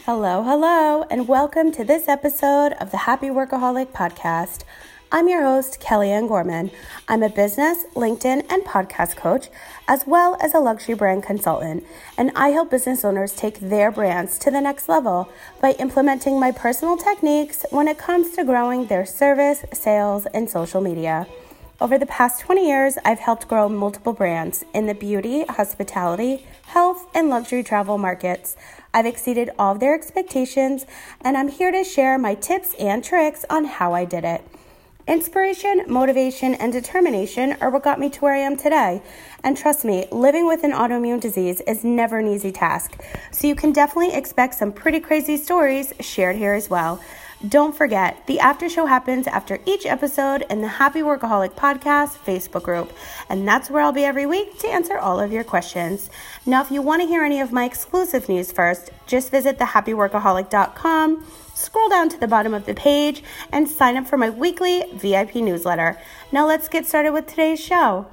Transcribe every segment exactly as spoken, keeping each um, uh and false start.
Hello, hello, and welcome to this episode of the Happy Workaholic Podcast. I'm your host, Kellyanne Gorman. I'm a business, LinkedIn, and podcast coach, as well as a luxury brand consultant, and I help business owners take their brands to the next level by implementing my personal techniques when it comes to growing their service, sales, and social media. Over the past twenty years, I've helped grow multiple brands in the beauty, hospitality, health, and luxury travel markets. I've exceeded all of their expectations, and I'm here to share my tips and tricks on how I did it. Inspiration, motivation, and determination are what got me to where I am today. And trust me, living with an autoimmune disease is never an easy task. So you can definitely expect some pretty crazy stories shared here as well. Don't forget, the after show happens after each episode in the Happy Workaholic Podcast Facebook group, and that's where I'll be every week to answer all of your questions. Now, if you want to hear any of my exclusive news first, just visit the happy workaholic dot com, scroll down to the bottom of the page, and sign up for my weekly V I P newsletter. Now let's get started with today's show.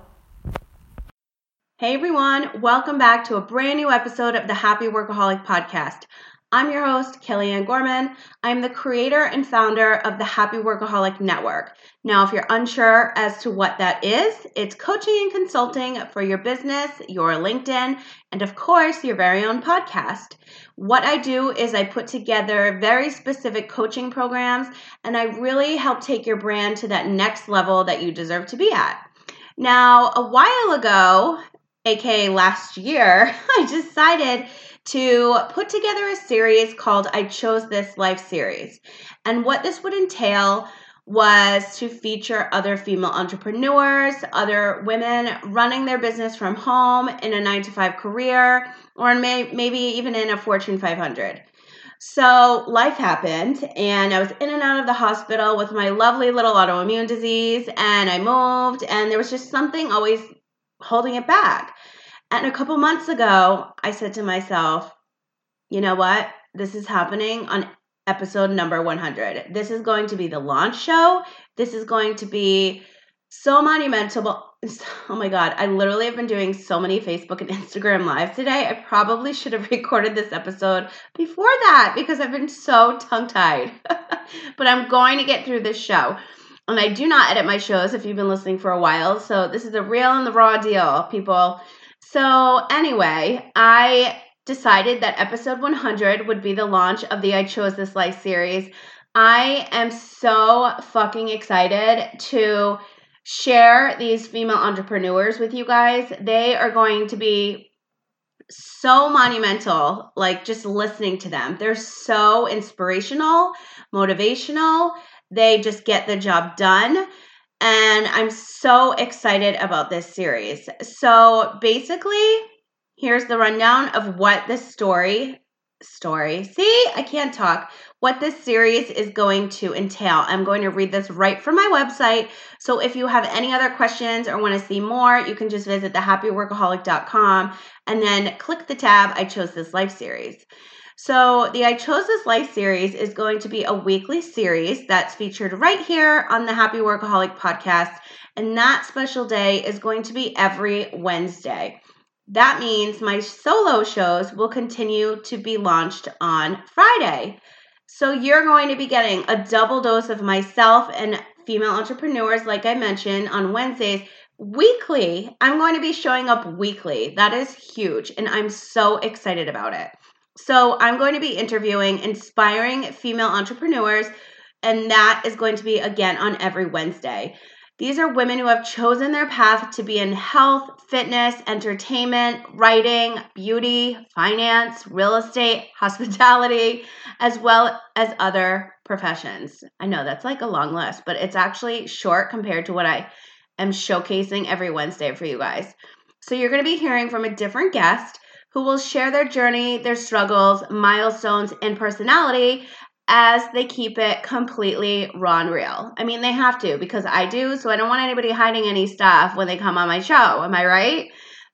Hey everyone, welcome back to a brand new episode of the Happy Workaholic Podcast. I'm your host, Kellyanne Gorman. I'm the creator and founder of the Happy Workaholic Network. Now, if you're unsure as to what that is, it's coaching and consulting for your business, your LinkedIn, and of course, your very own podcast. What I do is I put together very specific coaching programs, and I really help take your brand to that next level that you deserve to be at. Now, a while ago, aka last year, I decided to put together a series called I Chose This Life series. And what this would entail was to feature other female entrepreneurs, other women running their business from home in a nine to five career, or may, maybe even in a Fortune five hundred. So life happened, and I was in and out of the hospital with my lovely little autoimmune disease, and I moved, and there was just something always holding it back. And a couple months ago, I said to myself, you know what? This is happening on episode number one hundred. This is going to be the launch show. This is going to be so monumental. Oh my God, I literally have been doing so many Facebook and Instagram lives today. I probably should have recorded this episode before that because I've been so tongue-tied. But I'm going to get through this show. And I do not edit my shows if you've been listening for a while. So this is the real and the raw deal, people. So anyway, I decided that episode one hundred would be the launch of the I Chose This Life series. I am so fucking excited to share these female entrepreneurs with you guys. They are going to be so monumental, like just listening to them. They're so inspirational, motivational. They just get the job done. And I'm so excited about this series. So basically, here's the rundown of what this story, story, see, I can't talk, what this series is going to entail. I'm going to read this right from my website. So if you have any other questions or want to see more, you can just visit the happy workaholic dot com and then click the tab, I Chose This Life series. So the I Chose This Life series is going to be a weekly series that's featured right here on the Happy Workaholic Podcast. And that special day is going to be every Wednesday. That means my solo shows will continue to be launched on Friday. So you're going to be getting a double dose of myself and female entrepreneurs, like I mentioned, on Wednesdays. Weekly, I'm going to be showing up weekly. That is huge, and I'm so excited about it. So I'm going to be interviewing inspiring female entrepreneurs, and that is going to be, again, on every Wednesday. These are women who have chosen their path to be in health, fitness, entertainment, writing, beauty, finance, real estate, hospitality, as well as other professions. I know that's like a long list, but it's actually short compared to what I am showcasing every Wednesday for you guys. So you're going to be hearing from a different guest who will share their journey, their struggles, milestones, and personality as they keep it completely raw and real. I mean, they have to because I do, so I don't want anybody hiding any stuff when they come on my show. Am I right?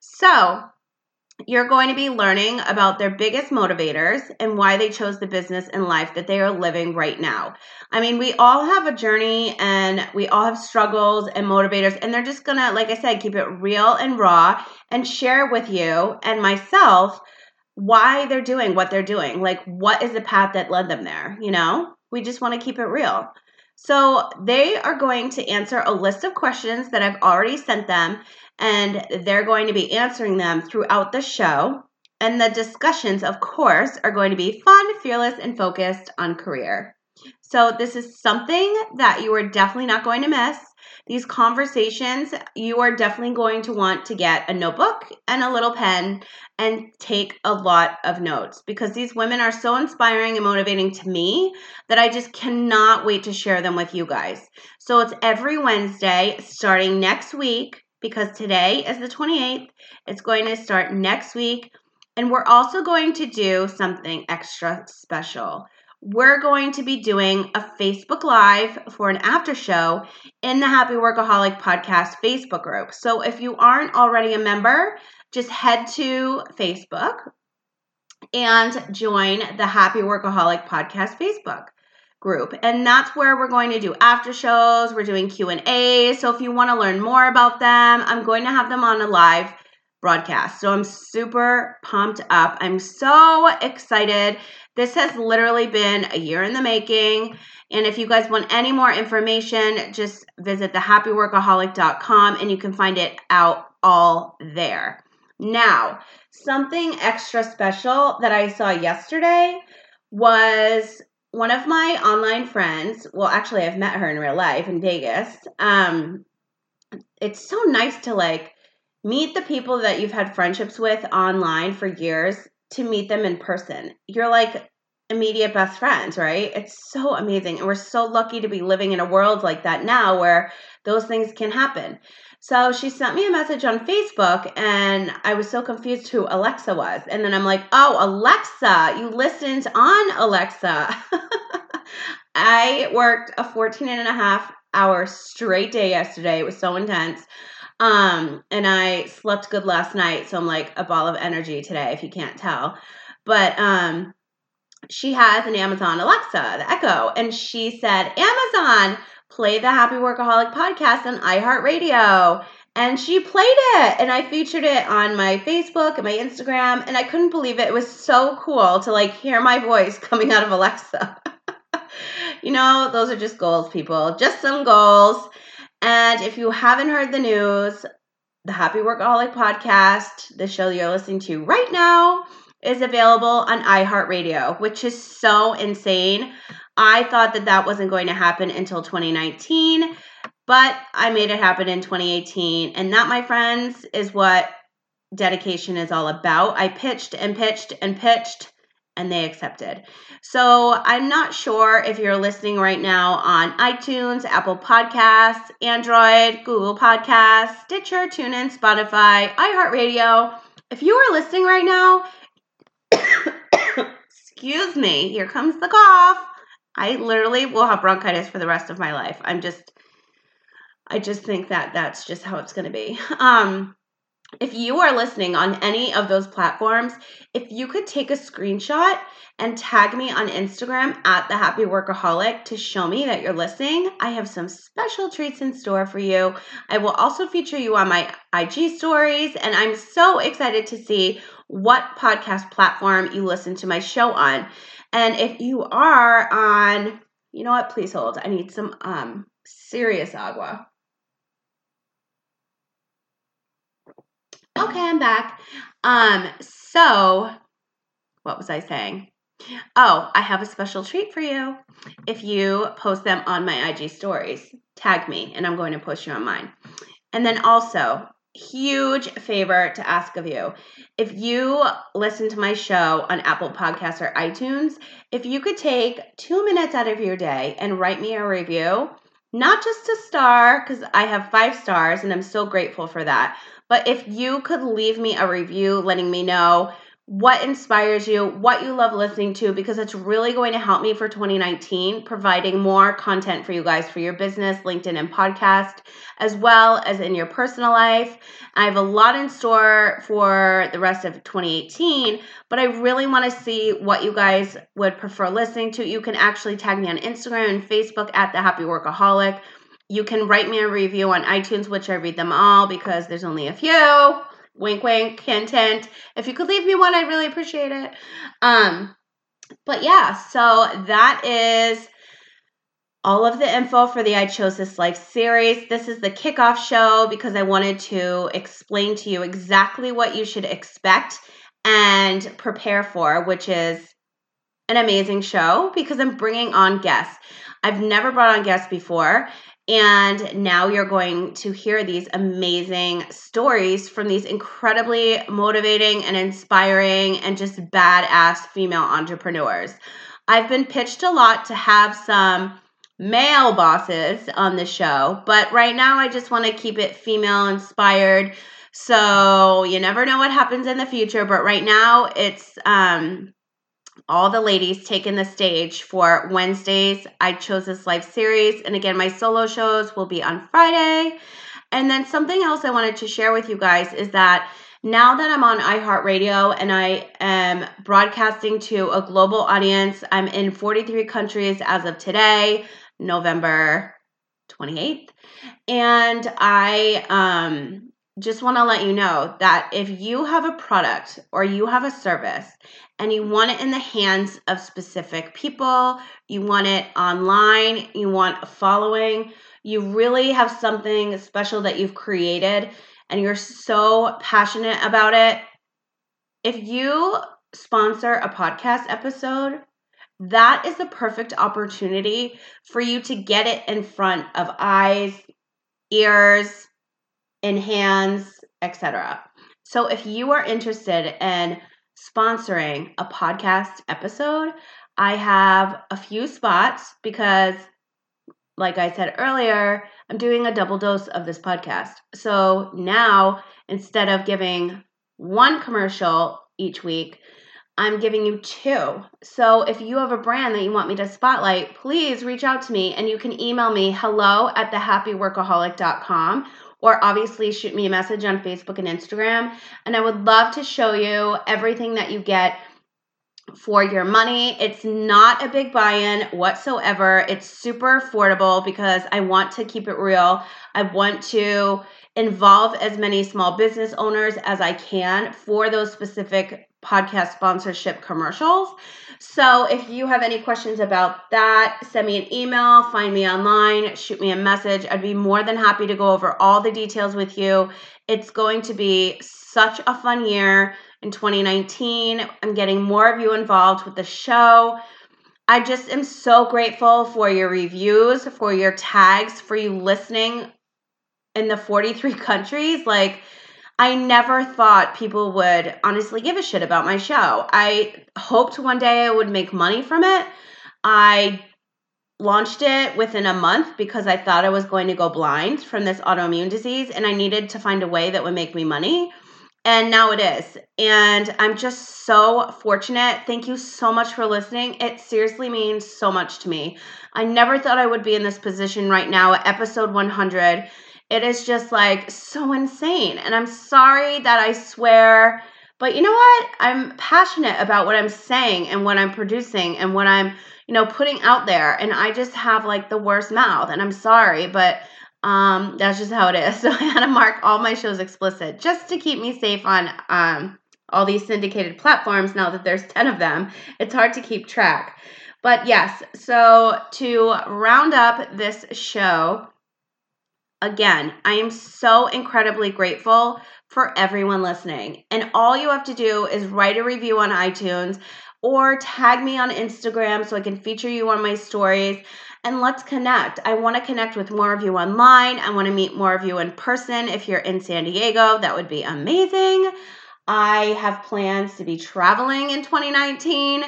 So you're going to be learning about their biggest motivators and why they chose the business and life that they are living right now. I mean, we all have a journey and we all have struggles and motivators, and they're just going to, like I said, keep it real and raw and share with you and myself why they're doing what they're doing. Like, what is the path that led them there? You know, we just want to keep it real. So they are going to answer a list of questions that I've already sent them, and they're going to be answering them throughout the show. And the discussions, of course, are going to be fun, fearless, and focused on career. So this is something that you are definitely not going to miss. These conversations, you are definitely going to want to get a notebook and a little pen and take a lot of notes, because these women are so inspiring and motivating to me that I just cannot wait to share them with you guys. So it's every Wednesday starting next week, because today is the twenty-eighth. It's going to start next week. And we're also going to do something extra special. We're going to be doing a Facebook Live for an after show in the Happy Workaholic Podcast Facebook group. So if you aren't already a member, just head to Facebook and join the Happy Workaholic Podcast Facebook group. And that's where we're going to do after shows. We're doing Q and A. So if you want to learn more about them, I'm going to have them on a live broadcast. So I'm super pumped up. I'm so excited. This has literally been a year in the making. And if you guys want any more information, just visit the happy workaholic dot com and you can find it out all there. Now, something extra special that I saw yesterday was one of my online friends. Well, actually, I've met her in real life in Vegas. Um, it's so nice to like meet the people that you've had friendships with online for years, to meet them in person. You're like immediate best friends, right? It's so amazing. And we're so lucky to be living in a world like that now where those things can happen. So she sent me a message on Facebook and I was so confused who Alexa was. And then I'm like, oh, Alexa, you listened on Alexa. I worked a fourteen and a half hour straight day yesterday. It was so intense. Um, and I slept good last night, so I'm like a ball of energy today, if you can't tell. But um, she has an Amazon Alexa, the Echo, and she said, Amazon, play the Happy Workaholic podcast on iHeartRadio. And she played it, and I featured it on my Facebook and my Instagram, and I couldn't believe it. It was so cool to like hear my voice coming out of Alexa. You know, those are just goals, people, just some goals. And if you haven't heard the news, the Happy Workaholic Podcast, the show you're listening to right now, is available on iHeartRadio, which is so insane. I thought that that wasn't going to happen until twenty nineteen, but I made it happen in twenty eighteen. And that, my friends, is what dedication is all about. I pitched and pitched and pitched, and they accepted. So I'm not sure if you're listening right now on iTunes, Apple Podcasts, Android, Google Podcasts, Stitcher, TuneIn, Spotify, iHeartRadio. If you are listening right now, excuse me, here comes the cough. I literally will have bronchitis for the rest of my life. I'm just, I just think that that's just how it's going to be. Um, If you are listening on any of those platforms, if you could take a screenshot and tag me on Instagram at the Happy Workaholic to show me that you're listening, I have some special treats in store for you. I will also feature you on my I G stories, and I'm so excited to see what podcast platform you listen to my show on. And if you are on, you know what, please hold. I need some um serious agua. Okay, I'm back. Um, so what was I saying? Oh, I have a special treat for you. If you post them on my I G stories, tag me, and I'm going to post you on mine. And then also, huge favor to ask of you. If you listen to my show on Apple Podcasts or iTunes, if you could take two minutes out of your day and write me a review, not just a star, because I have five stars and I'm so grateful for that. But if you could leave me a review letting me know what inspires you, what you love listening to, because it's really going to help me for twenty nineteen, providing more content for you guys for your business, LinkedIn, and podcast, as well as in your personal life. I have a lot in store for the rest of twenty eighteen, but I really want to see what you guys would prefer listening to. You can actually tag me on Instagram and Facebook at The Happy Workaholic. You can write me a review on iTunes, which I read them all because there's only a few. Wink, wink, hint, hint. If you could leave me one, I'd really appreciate it. Um, but yeah, so that is all of the info for the I Chose This Life series. This is the kickoff show because I wanted to explain to you exactly what you should expect and prepare for, which is an amazing show because I'm bringing on guests. I've never brought on guests before, and now you're going to hear these amazing stories from these incredibly motivating and inspiring and just badass female entrepreneurs. I've been pitched a lot to have some male bosses on the show, but right now I just want to keep it female inspired. So you never know what happens in the future, but right now it's um all the ladies taking the stage for Wednesdays I Chose This Life series. And again, my solo shows will be on Friday. And then something else I wanted to share with you guys is that now that I'm on iHeartRadio and I am broadcasting to a global audience, I'm in forty-three countries as of today, November twenty-eighth. And I um, just want to let you know that if you have a product or you have a service and you want it in the hands of specific people, you want it online, you want a following, you really have something special that you've created and you're so passionate about it, if you sponsor a podcast episode, that is the perfect opportunity for you to get it in front of eyes, ears, in hands, et cetera. So if you are interested in sponsoring a podcast episode, I have a few spots because, like I said earlier, I'm doing a double dose of this podcast. So now, instead of giving one commercial each week, I'm giving you two. So if you have a brand that you want me to spotlight, please reach out to me and you can email me hello at the happy workaholic dot com or obviously shoot me a message on Facebook and Instagram. And I would love to show you everything that you get for your money. It's not a big buy-in whatsoever. It's super affordable because I want to keep it real. I want to involve as many small business owners as I can for those specific podcast sponsorship commercials. So if you have any questions about that, send me an email, find me online, shoot me a message. I'd be more than happy to go over all the details with you. It's going to be such a fun year in twenty nineteen. I'm getting more of you involved with the show. I just am so grateful for your reviews, for your tags, for you listening in the forty-three countries. Like, I never thought people would honestly give a shit about my show. I hoped one day I would make money from it. I launched it within a month because I thought I was going to go blind from this autoimmune disease and I needed to find a way that would make me money. And now it is. And I'm just so fortunate. Thank you so much for listening. It seriously means so much to me. I never thought I would be in this position right now at episode one hundred. It is just like so insane. And I'm sorry that I swear, but you know what? I'm passionate about what I'm saying and what I'm producing and what I'm, you know, putting out there. And I just have like the worst mouth and I'm sorry, but um, that's just how it is. So I had to mark all my shows explicit just to keep me safe on um, all these syndicated platforms. Now that there's ten of them, it's hard to keep track. But yes, so to round up this show, again, I am so incredibly grateful for everyone listening. And all you have to do is write a review on iTunes or tag me on Instagram so I can feature you on my stories. And let's connect. I want to connect with more of you online. I want to meet more of you in person. If you're in San Diego, that would be amazing. I have plans to be traveling in twenty nineteen,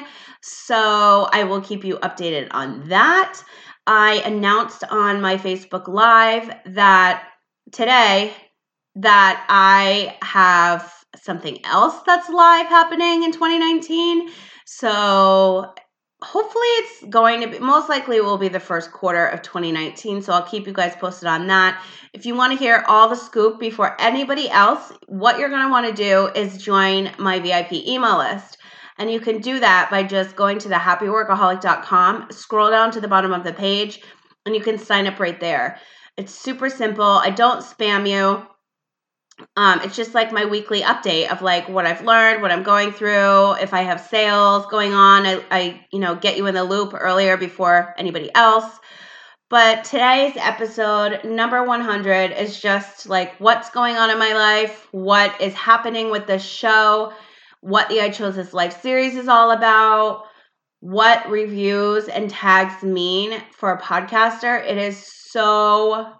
so I will keep you updated on that. I announced on my Facebook Live that today that I have something else that's live happening in twenty nineteen. So hopefully it's going to be, most likely it will be the first quarter of twenty nineteen. So I'll keep you guys posted on that. If you want to hear all the scoop before anybody else, what you're going to want to do is join my V I P email list. And you can do that by just going to the happy workaholic dot com, scroll down to the bottom of the page, and you can sign up right there. It's super simple. I don't spam you. Um, it's just like my weekly update of like what I've learned, what I'm going through. If I have sales going on, I, I you know, get you in the loop earlier before anybody else. But today's episode, number one hundred, is just like what's going on in my life, what is happening with this show, what the I Chose This Life series is all about, what reviews and tags mean for a podcaster. It is so,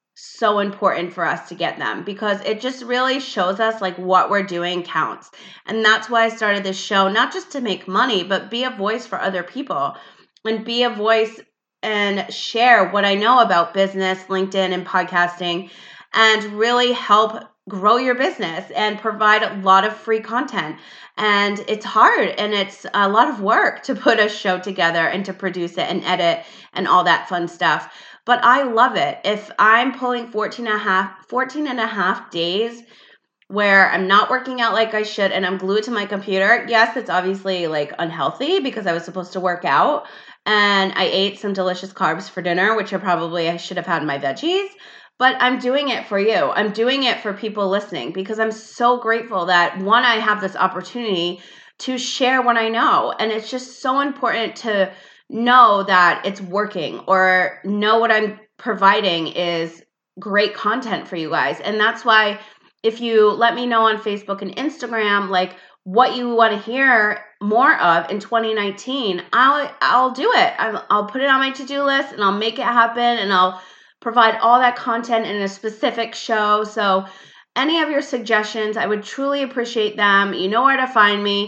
so important for us to get them because it just really shows us like what we're doing counts. And that's why I started this show, not just to make money, but be a voice for other people and be a voice and share what I know about business, LinkedIn, and podcasting, and really help grow your business and provide a lot of free content. And it's hard and it's a lot of work to put a show together and to produce it and edit and all that fun stuff. But I love it. If I'm pulling fourteen and a half, fourteen and a half days where I'm not working out like I should and I'm glued to my computer, yes, it's obviously like unhealthy because I was supposed to work out. And I ate some delicious carbs for dinner, which I probably I should have had my veggies. But I'm doing it for you. I'm doing it for people listening because I'm so grateful that, one, I have this opportunity to share what I know. And it's just so important to know that it's working or know what I'm providing is great content for you guys. And that's why if you let me know on Facebook and Instagram, like what you want to hear more of in twenty nineteen, I'll I'll do it. I'll, I'll put it on my to-do list and I'll make it happen and I'll provide all that content in a specific show. So any of your suggestions, I would truly appreciate them. You know where to find me.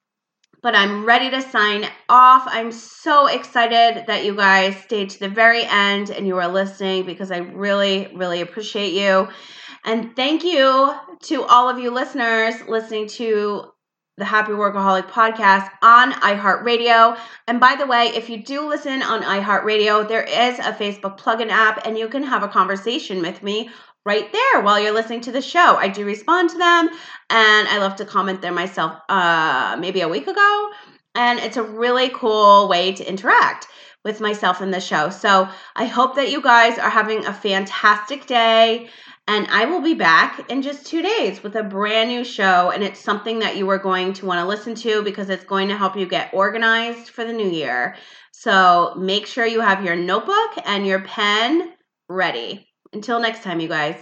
But I'm ready to sign off. I'm so excited that you guys stayed to the very end and you are listening because I really, really appreciate you. And thank you to all of you listeners listening to the Happy Workaholic podcast on iHeartRadio. And by the way, if you do listen on iHeartRadio, there is a Facebook plugin app and you can have a conversation with me right there while you're listening to the show. I do respond to them and I love to comment there myself uh, maybe a week ago. And it's a really cool way to interact with myself in the show. So I hope that you guys are having a fantastic day. And I will be back in just two days with a brand new show. And it's something that you are going to want to listen to because it's going to help you get organized for the new year. So make sure you have your notebook and your pen ready. Until next time, you guys.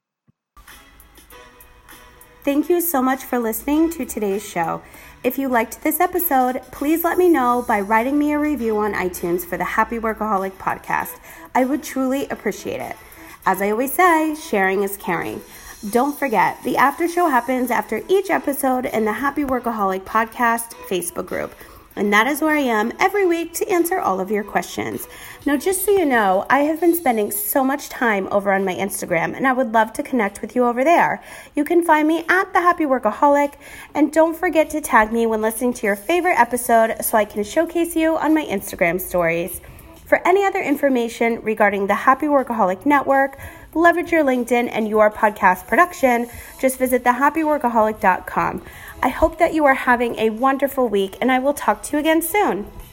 Thank you so much for listening to today's show. If you liked this episode, please let me know by writing me a review on iTunes for the Happy Workaholic podcast. I would truly appreciate it. As I always say, sharing is caring. Don't forget, the after show happens after each episode in the Happy Workaholic podcast Facebook group. And that is where I am every week to answer all of your questions. Now, just so you know, I have been spending so much time over on my Instagram, and I would love to connect with you over there. You can find me at The Happy Workaholic, and don't forget to tag me when listening to your favorite episode so I can showcase you on my Instagram stories. For any other information regarding the Happy Workaholic Network, leverage your LinkedIn and your podcast production, just visit the happy workaholic dot com. I hope that you are having a wonderful week, and I will talk to you again soon.